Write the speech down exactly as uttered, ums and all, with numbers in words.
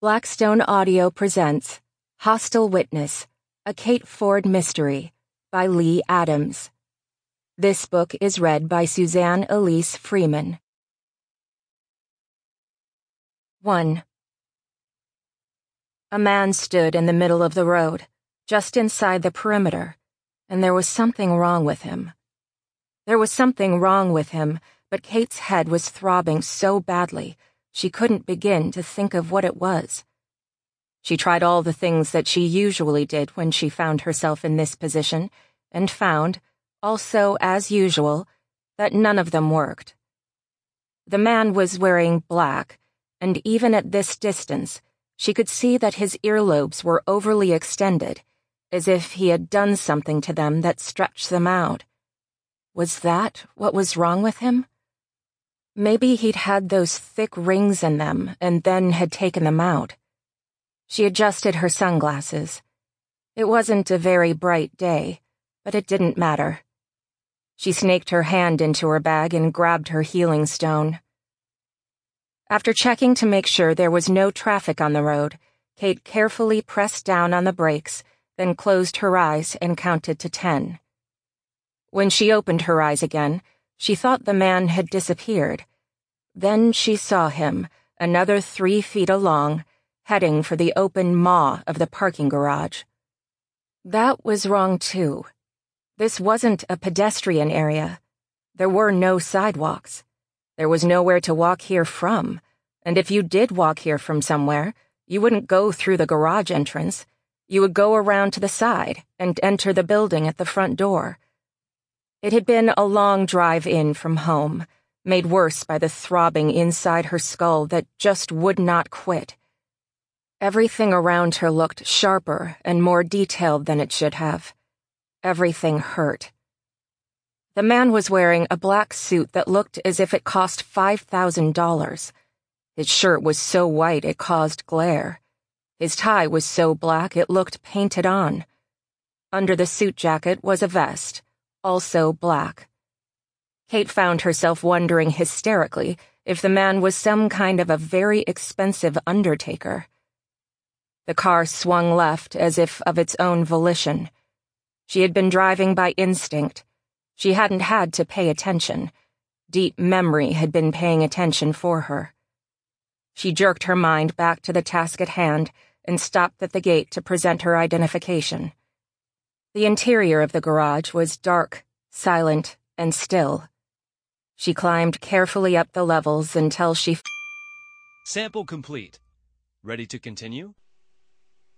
Blackstone Audio presents Hostile Witness, a Kate Ford Mystery by Lee Adams. This book is read by Suzanne Elise Freeman. one. A man stood in the middle of the road, just inside the perimeter, and there was something wrong with him. There was something wrong with him, but Kate's head was throbbing so badly she couldn't begin to think of what it was. She tried all the things that she usually did when she found herself in this position, and found, also as usual, that none of them worked. The man was wearing black, and even at this distance, she could see that his earlobes were overly extended, as if he had done something to them that stretched them out. Was that what was wrong with him? Maybe he'd had those thick rings in them and then had taken them out. She adjusted her sunglasses. It wasn't a very bright day, but it didn't matter. She snaked her hand into her bag and grabbed her healing stone. After checking to make sure there was no traffic on the road, Kate carefully pressed down on the brakes, then closed her eyes and counted to ten. When she opened her eyes again, she thought the man had disappeared. Then she saw him, another three feet along, heading for the open maw of the parking garage. That was wrong, too. This wasn't a pedestrian area. There were no sidewalks. There was nowhere to walk here from, and if you did walk here from somewhere, you wouldn't go through the garage entrance. You would go around to the side and enter the building at the front door. It had been a long drive in from home, made worse by the throbbing inside her skull that just would not quit. Everything around her looked sharper and more detailed than it should have. Everything hurt. The man was wearing a black suit that looked as if it cost five thousand dollars. His shirt was so white it caused glare. His tie was so black it looked painted on. Under the suit jacket was a vest, also black. Kate found herself wondering hysterically if the man was some kind of a very expensive undertaker. The car swung left as if of its own volition. She had been driving by instinct. She hadn't had to pay attention. Deep memory had been paying attention for her. She jerked her mind back to the task at hand and stopped at the gate to present her identification. The interior of the garage was dark, silent, and still. She climbed carefully up the levels until she... Sample complete. Ready to continue?